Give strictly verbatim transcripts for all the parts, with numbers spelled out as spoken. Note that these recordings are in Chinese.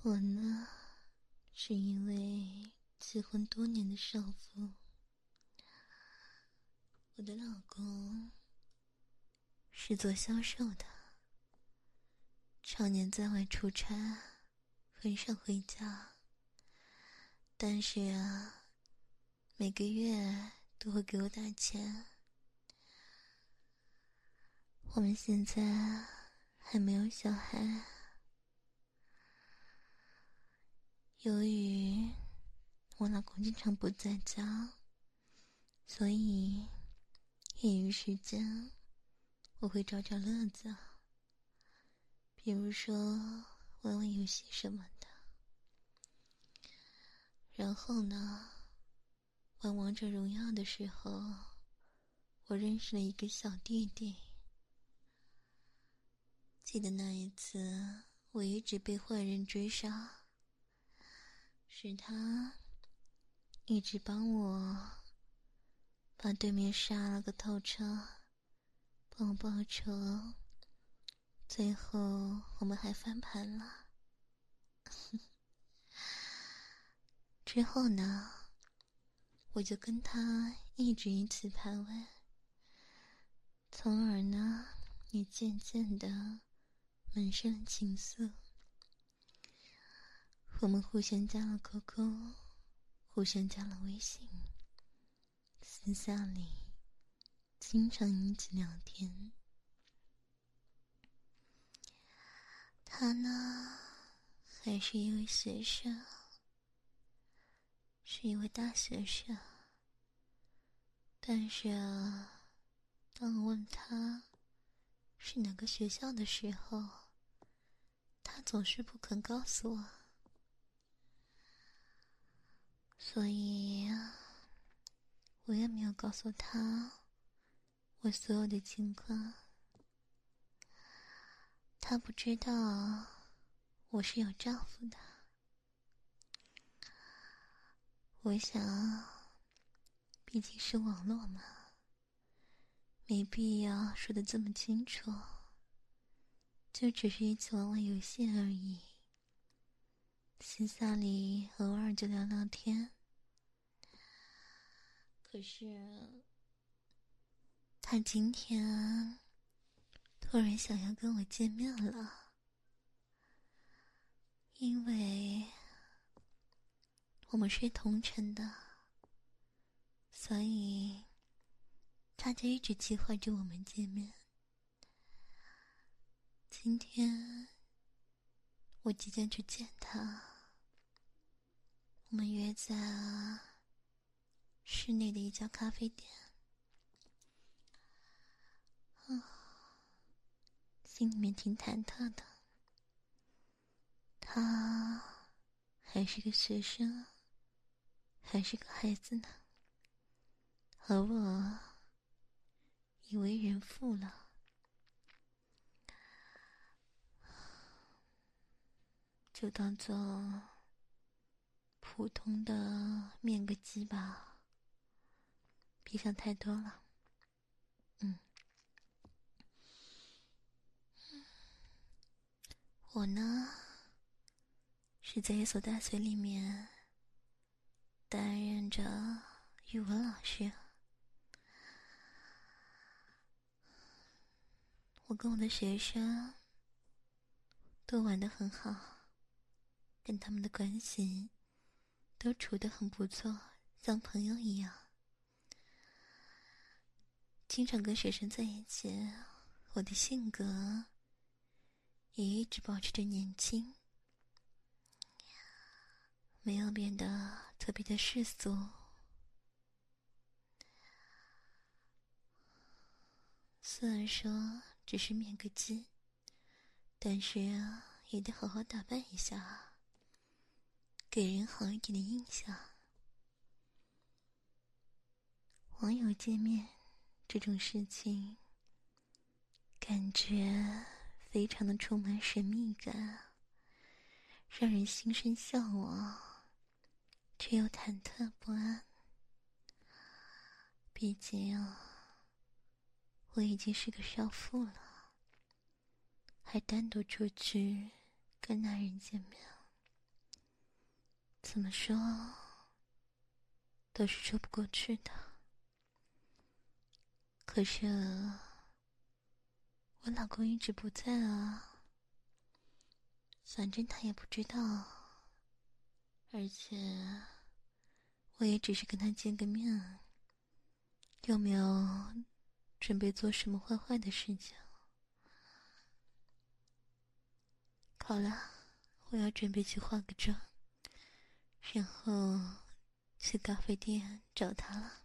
我呢，是一位结婚多年的少妇。我的老公是做销售的，常年在外出差，很少回家。但是啊，每个月都会给我打钱。我们现在还没有小孩，由于我老公经常不在家，所以业余时间我会找找乐子，比如说玩玩游戏什么的。然后呢，玩王者荣耀的时候，我认识了一个小弟弟。记得那一次我一直被坏人追杀，是他一直帮我把对面杀了个透彻，帮我报仇。最后我们还翻盘了。之后呢，我就跟他一直一起盘问，从而呢也渐渐的萌生了情愫。我们互相加了 Q Q， 互相加了微信，私下里经常一起聊天。他呢还是一位学生，是一位大学生。但是啊，当我问他是哪个学校的时候，他总是不肯告诉我。所以我也没有告诉他我所有的情况。他不知道我是有丈夫的。我想毕竟是网络嘛，没必要说得这么清楚，就只是一起玩玩游戏而已，私下里偶尔就聊聊天。可是他今天突然想要跟我见面了，因为我们是同城的，所以他就一直计划着我们见面。今天我即将去见他，我们约在室内的一家咖啡店。啊，心里面挺忐忑的。他还是个学生，还是个孩子呢，而我已为人父了。就当做普通的面个鸡吧，别想太多了。嗯，我呢是在一所大学里面担任着语文老师。我跟我的学生都玩得很好，跟他们的关系都处得很不错，像朋友一样。经常跟学生在一起，我的性格也一直保持着年轻，没有变得特别的世俗。虽然说只是面个鸡，但是也得好好打扮一下，给人好一点的印象。网友见面这种事情，感觉非常的充满神秘感，让人心生向往，却又忐忑不安。毕竟我已经是个少妇了，还单独出去跟男人见面。 怎么说都是说不过去的。可是我老公一直不在啊，反正他也不知道，而且我也只是跟他见个面，又没有准备做什么坏坏的事情。好了，我要准备去化个妆，然后去咖啡店找他了。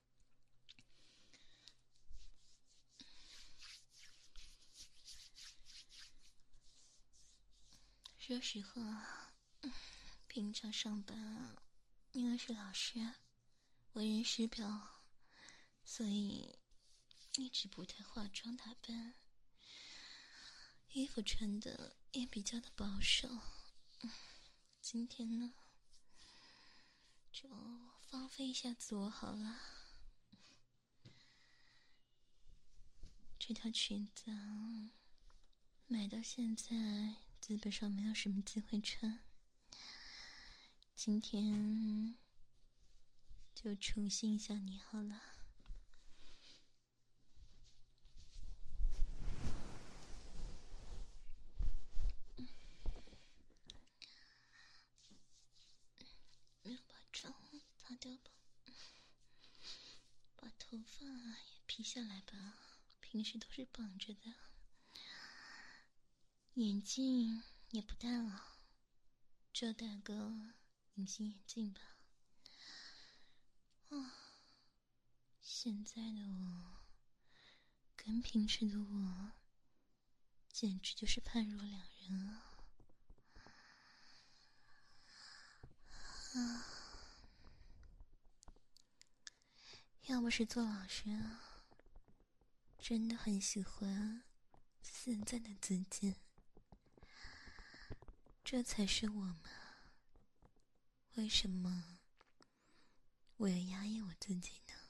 说实话，平常上班啊，因为是老师，为人师表，所以一直不太化妆打扮，衣服穿的也比较的保守。今天呢，就放飞一下自我好了。这条裙子啊，买到现在基本上没有什么机会穿，今天就宠幸一下你好了。没有把妆擦掉吧，把头发也披下来吧，平时都是绑着的。眼镜也不戴了，就戴个隐形眼镜吧。啊，现在的我跟平时的我简直就是判若两人啊！啊，要不是做老师啊，真的很喜欢现在的自己，这才是我们。为什么我要压抑我自己呢？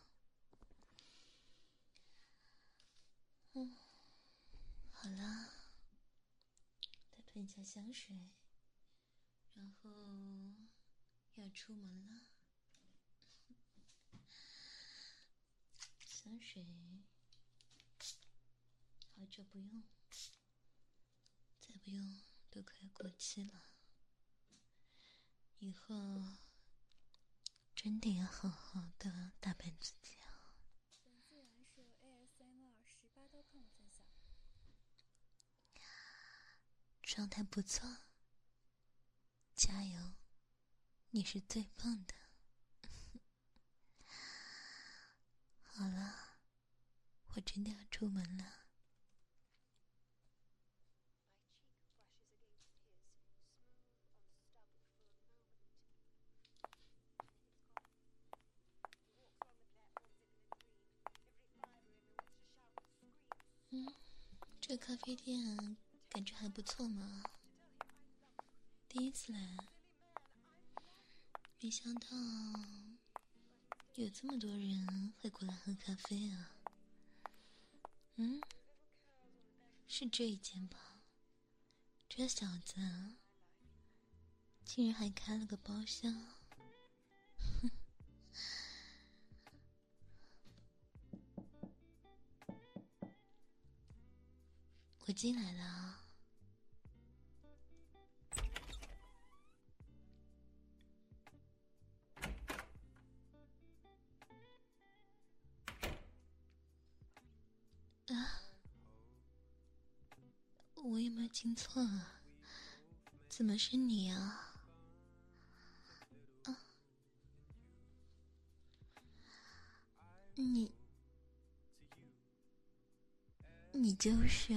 嗯，好了，再喷一下香水，然后要出门了。香水好久不用，再不用都快要过期了。以后真的要好好的打扮自己啊！ 本自然是 A S M R 十八刀 com 分享。 状态不错，加油，你是最棒的。好了，我真的要出门了。嗯，这咖啡店感觉还不错嘛。第一次来，没想到有这么多人会过来喝咖啡啊。嗯，是这一间吧？这小子竟然还开了个包厢。我进来了啊。啊，我有没有听错啊？怎么是你啊？啊，你，你就是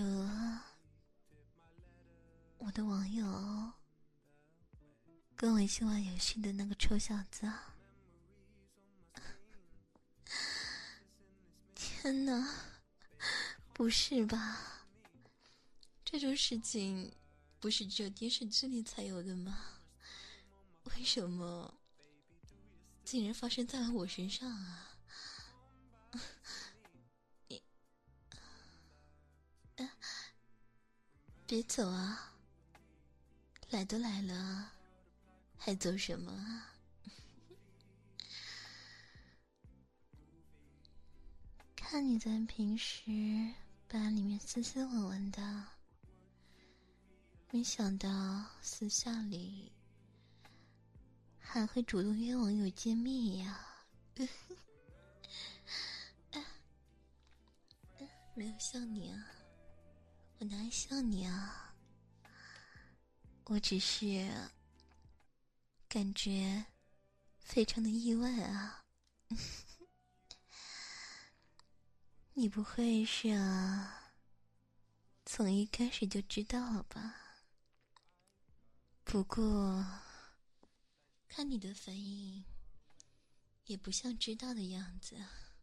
我的网友，跟我一起玩游戏的那个臭小子啊！天哪，不是吧？这种事情不是只有电视剧里才有的吗？为什么竟然发生在了我身上啊？你，啊，别走啊！来都来了， 还走什么啊？看你在平时班里面斯斯文文的，没想到私下里还会主动约网友见面呀。没有笑你啊，我哪里笑你啊？我只是感觉非常的意外啊。你不会是啊从一开始就知道了吧？不过看你的反应也不像知道的样子。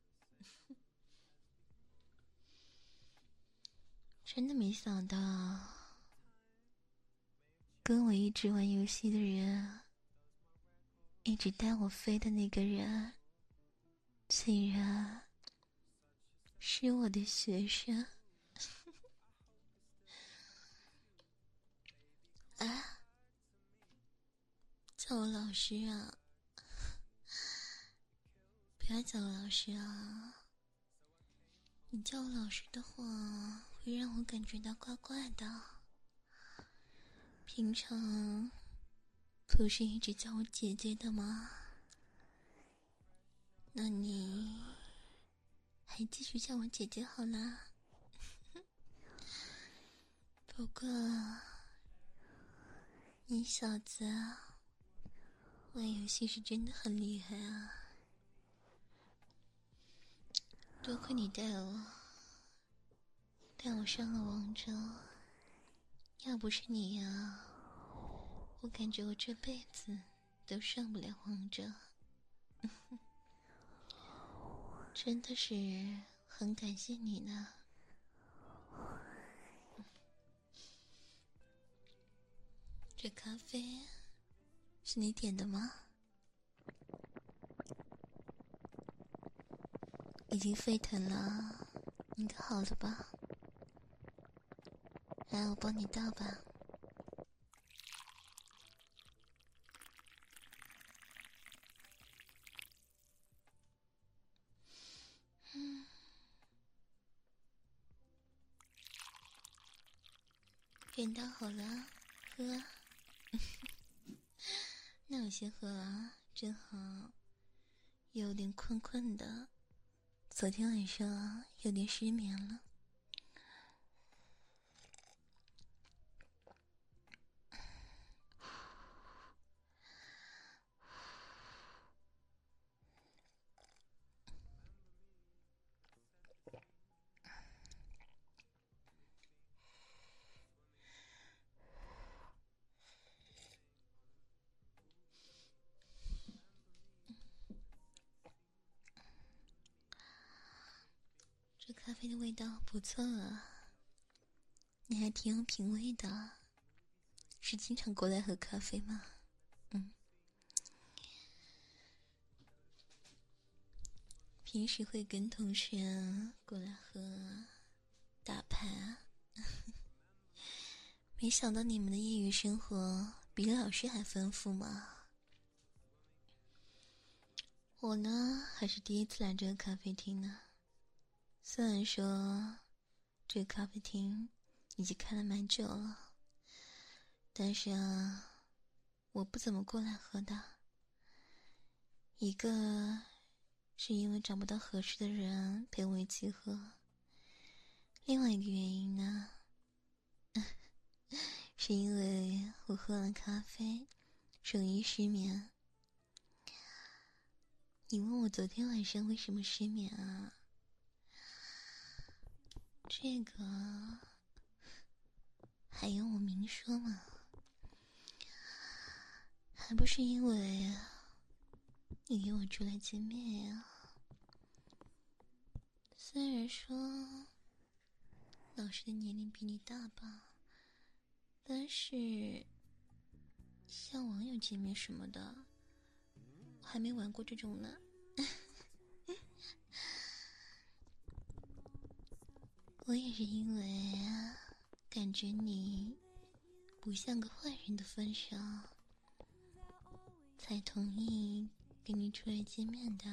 真的没想到跟我一直玩游戏的人，一直带我飞的那个人，竟然是我的学生。啊，叫我老师啊，不要叫我老师啊，你叫我老师的话会让我感觉到怪怪的。平常不是一直叫我姐姐的吗？那你还继续叫我姐姐好啦。不过你小子玩游戏是真的很厉害啊，多亏你带我带我上了王者，要不是你呀，我感觉我这辈子都上不了王者。真的是很感谢你呢。这咖啡是你点的吗？已经沸腾了，应该好了吧？来，我帮你倒吧。嗯，点倒好了，喝啊。那我先喝啊，正好有点困困的，昨天晚上啊有点失眠了。这咖啡的味道不错啊，你还挺有品味的，是经常过来喝咖啡吗？嗯，平时会跟同学过来喝打牌啊。没想到你们的业余生活比老师还丰富嘛。我呢还是第一次来这个咖啡厅呢，虽然说这个咖啡厅已经开了蛮久了，但是啊我不怎么过来喝的。一个是因为找不到合适的人陪我一起喝，另外一个原因呢是因为我喝了咖啡容易失眠。你问我昨天晚上为什么失眠啊？这个还用我明说吗？还不是因为你约我出来见面呀。虽然说老师的年龄比你大吧，但是像网友见面什么的，我还没玩过这种呢。我也是因为感觉你不像个坏人的份上， 才同意跟你出来见面的，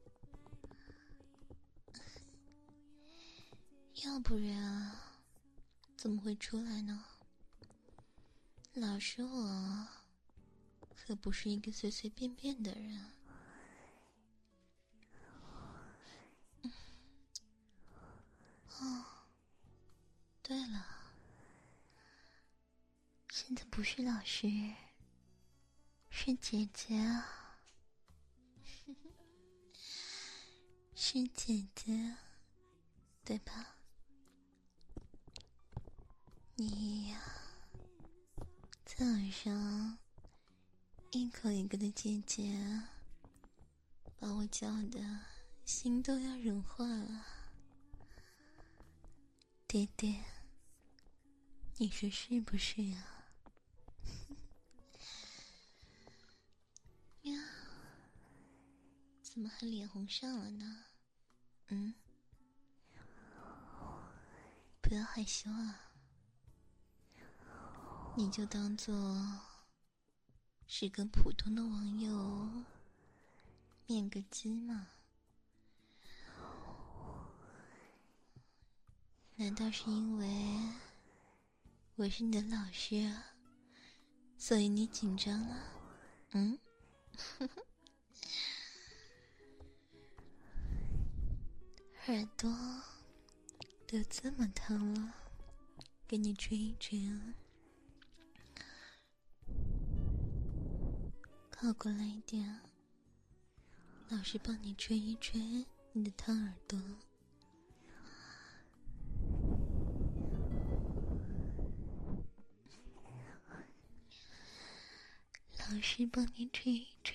要不然怎么会出来呢？老实我可不是一个随随便便的人。哦，对了，现在不是老师，是姐姐啊，是姐姐，对吧？你呀，在晚上一口一个的姐姐，把我叫的心都要融化了。爹爹，你说是不是呀？呀，怎么还脸红上了呢？嗯，不要害羞啊，你就当做是跟普通的网友面个基嘛。难道是因为我是你的老师啊，所以你紧张了？嗯？耳朵都这么疼了，给你吹一吹啊。靠过来一点，老师帮你吹一吹你的烫耳朵。老师帮你吹一吹。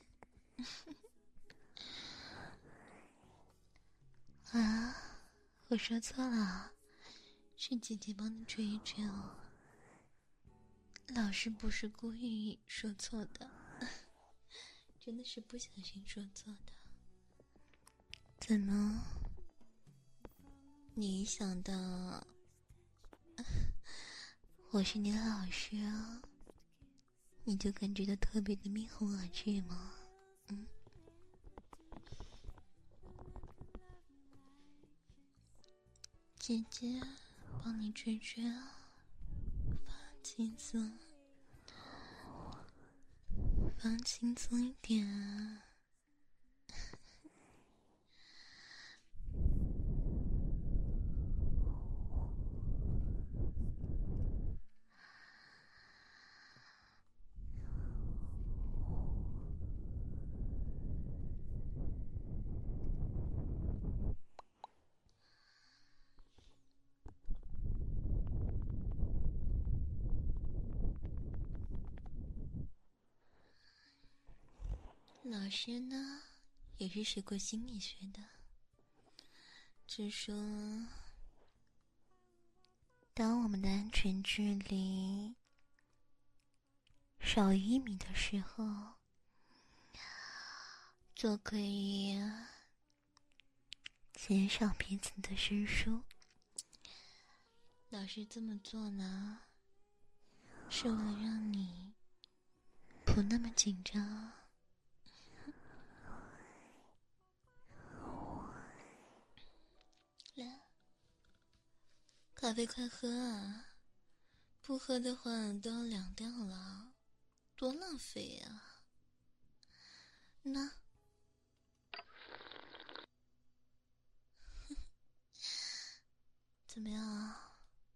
啊，我说错了，是姐姐帮你吹一吹哦。老师不是故意说错的，真的是不小心说错的。怎么？你一想到我是你的老师啊，你就感觉到特别的面红耳赤吗？嗯。姐姐帮你吹吹啊，放轻松，放轻松一点啊。老师呢，也是学过心理学的，只说当我们的安全距离少于一米的时候，就可以减少彼此的生疏。老师这么做呢，是为了让你不那么紧张。来，咖啡快喝啊，不喝的话都要凉掉了，多浪费啊。那怎么样啊？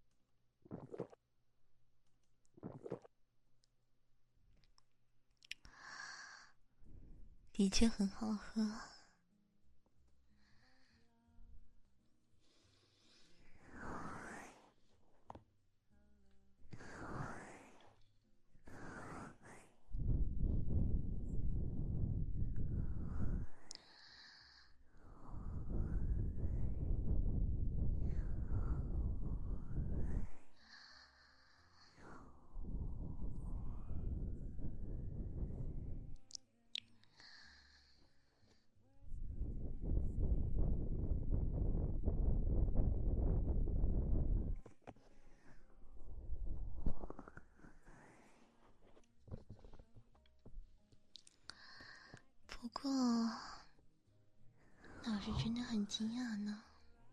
的确很好喝。 不过老师真的很惊讶呢，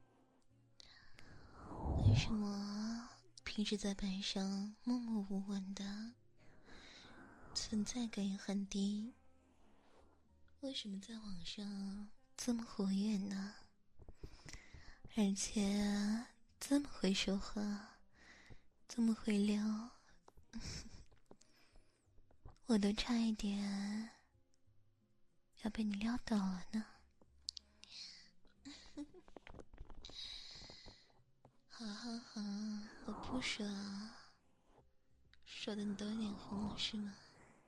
为什么平时在班上默默无闻的，存在感也很低，为什么在网上这么活跃呢？而且这么会说话，这么会聊，我都差一点要被你撂倒了呢。好好好，我不说，说的你都脸红了是吗？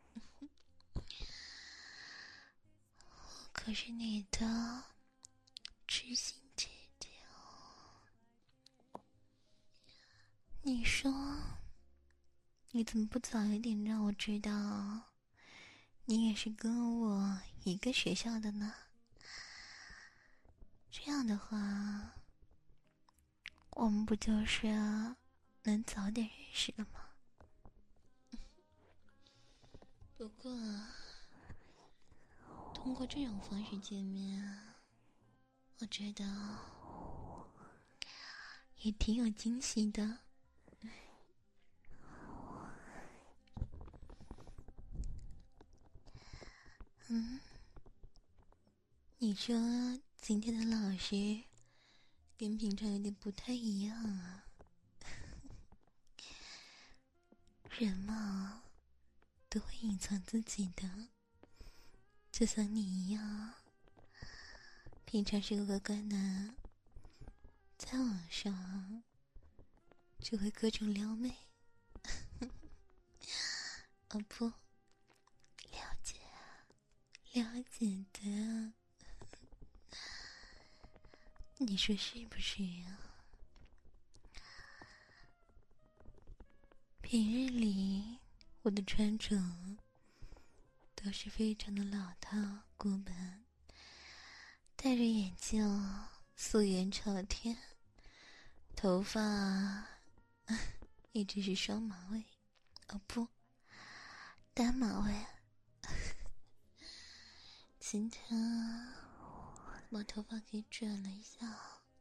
我可是你的知心姐姐哦。你说你怎么不早一点让我知道你也是跟我一个学校的呢？这样的话我们不就是能早点认识了吗？不过通过这种方式见面，我觉得也挺有惊喜的。嗯，你说今天的老师跟平常有点不太一样啊。人嘛，都会隐藏自己的，就像你一样，平常是个乖乖男，在网上就会各种撩妹。哦不，了解了解的，你说是不是呀？平日里我的穿着都是非常的老套古板，戴着眼镜，素颜朝天，头发一直是双马尾，哦不，单马尾。今天把头发给卷了一下，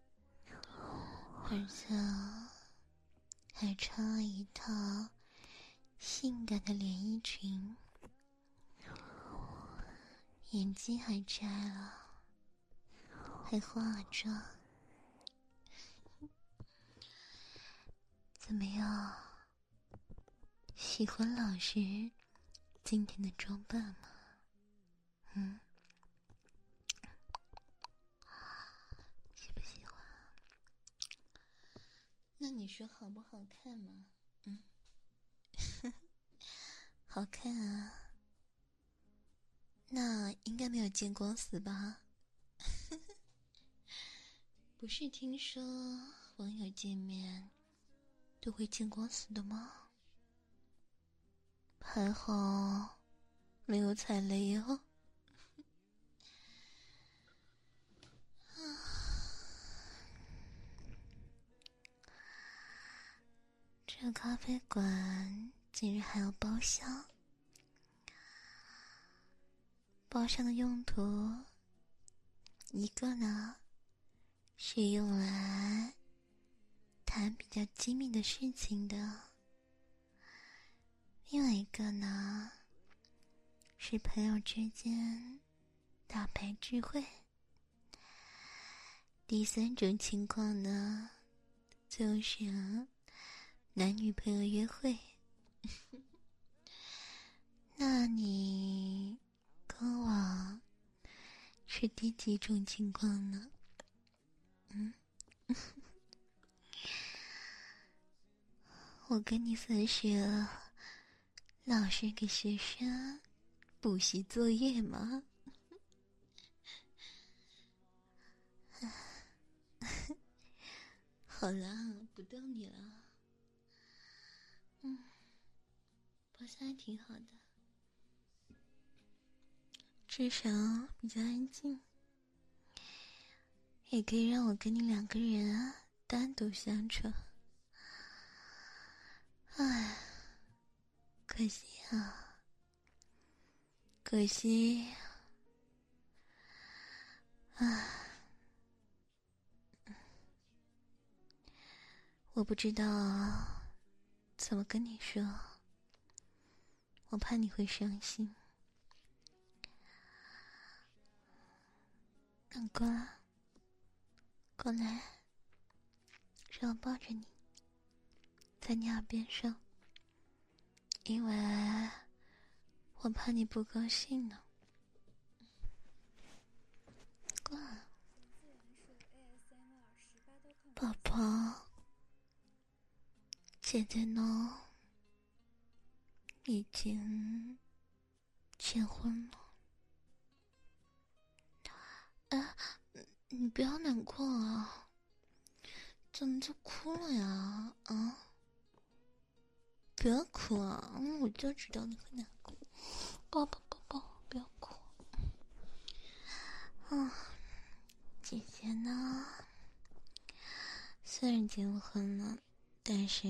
而且还穿了一套性感的连衣裙，眼睛还摘了，还化了妆。怎么样？喜欢老师今天的装扮吗？嗯，喜不喜欢？那你说好不好看吗？嗯，好看啊。那应该没有见光死吧？不是听说网友见面都会见光死的吗？还好没有踩雷哦。这咖啡馆竟然还有包厢，包厢的用途一个呢是用来谈比较机密的事情的，另外一个呢是朋友之间打牌聚会，第三种情况呢就是男女朋友约会。那你跟我是第几种情况呢？嗯，我跟你分学了老师给学生补习作业吗？好啦，不逗你了。嗯，包厢还挺好的，至少比较安静，也可以让我跟你两个人单独相处。唉，可惜啊，可惜啊，我不知道怎么跟你说，我怕你会伤心。难过了，过来，让我抱着你，在你耳边说，因为我怕你不高兴呢。过来，宝宝，姐姐呢？已经结婚了。哎，你不要难过啊！怎么就哭了呀？啊！不要哭啊！嗯，我就知道你会难过。抱抱抱抱，不要哭。啊，姐姐呢？虽然结了婚了，但是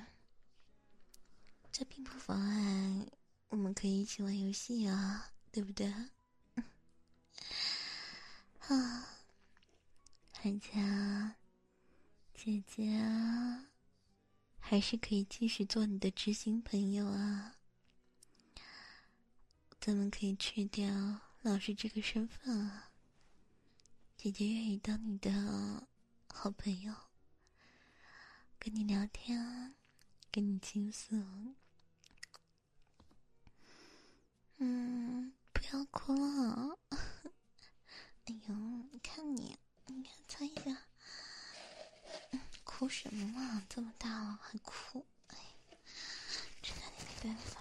这并不妨碍我们可以一起玩游戏啊，对不对？啊，而且啊，姐姐啊，还是可以继续做你的知心朋友啊。咱们可以去掉老师这个身份啊。姐姐愿意当你的好朋友，跟你聊天，跟你倾诉。嗯，不要哭了。哎呦，你看你，你看擦一下。哭什么嘛？这么大了还哭，哎，这拿你没办法。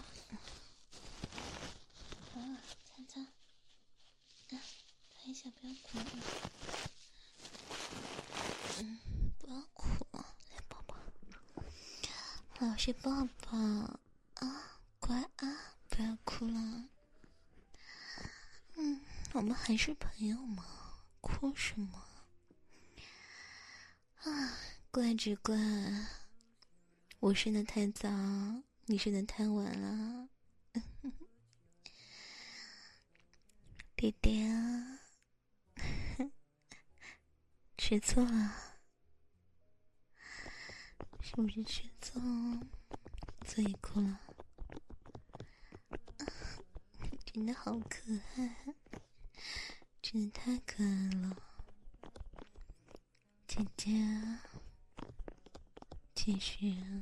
啊，擦擦，啊，擦一下，不要哭了。嗯，不要哭了，来抱抱，老师抱抱啊，乖啊，不要哭了。嗯，我们还是朋友嘛，哭什么？啊，怪只怪我生得太早，你生得太晚了。弟弟啊，吃错了，是不是吃错所以哭了？真的好可爱，真的太可爱了。姐姐其实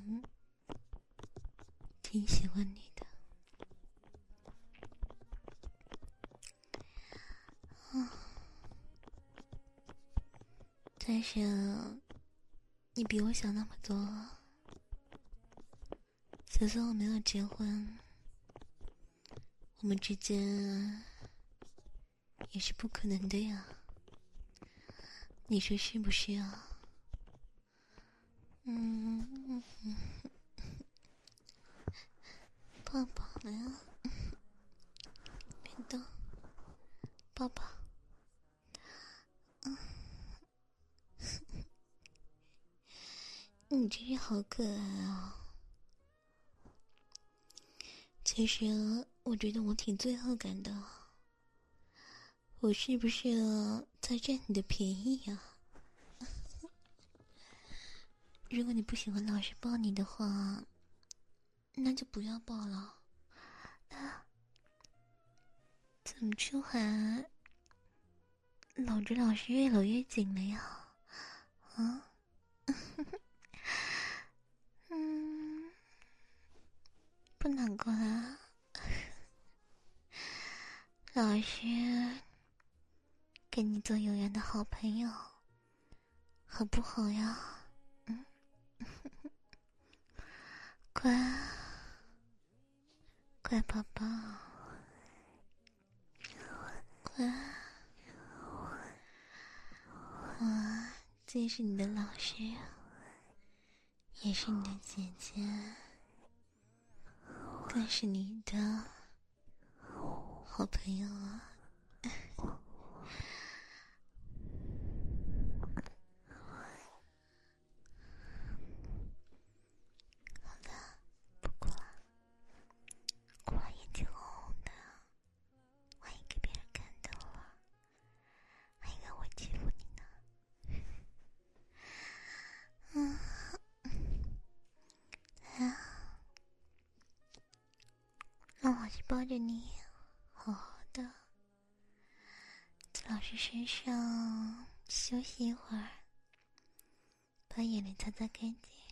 挺喜欢你的。啊，但是你比我想那么多，就算我没有结婚，我们之间也是不可能的呀。你说是不是啊？嗯，抱抱了呀，别动，抱抱。嗯，你真是好可爱啊！其实我觉得我挺罪恶感的，我是不是在占你的便宜呀？如果你不喜欢老师抱你的话，那就不要抱了。啊，怎么就还搂着老师越搂越紧了呀？啊？嗯，不难过啦。老师跟你做永远的好朋友，好不好呀？嗯，乖，乖宝宝，乖。我既是你的老师，也是你的姐姐，更是你的好朋友啊。好的，不哭了，哭了眼睛红红的，万一给别人看到了，还以为我让我去抱着你，好好的在老师身上休息一会儿，把眼泪擦擦干净。